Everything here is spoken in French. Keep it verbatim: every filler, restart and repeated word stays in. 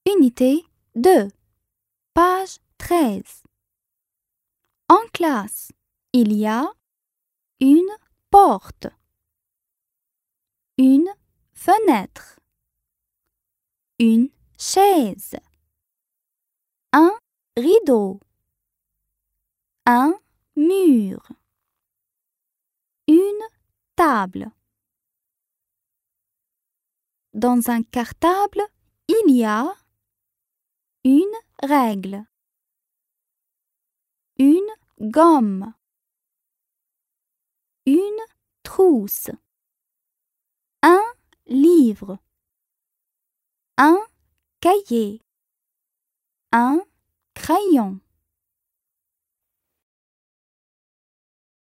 Unité deux, page treize. En classe, il y a une porte, une fenêtre, une chaise, un rideau, un mur, une table. Dans un cartable, il y a une règle, une gomme, une trousse, un livre, un cahier, un crayon.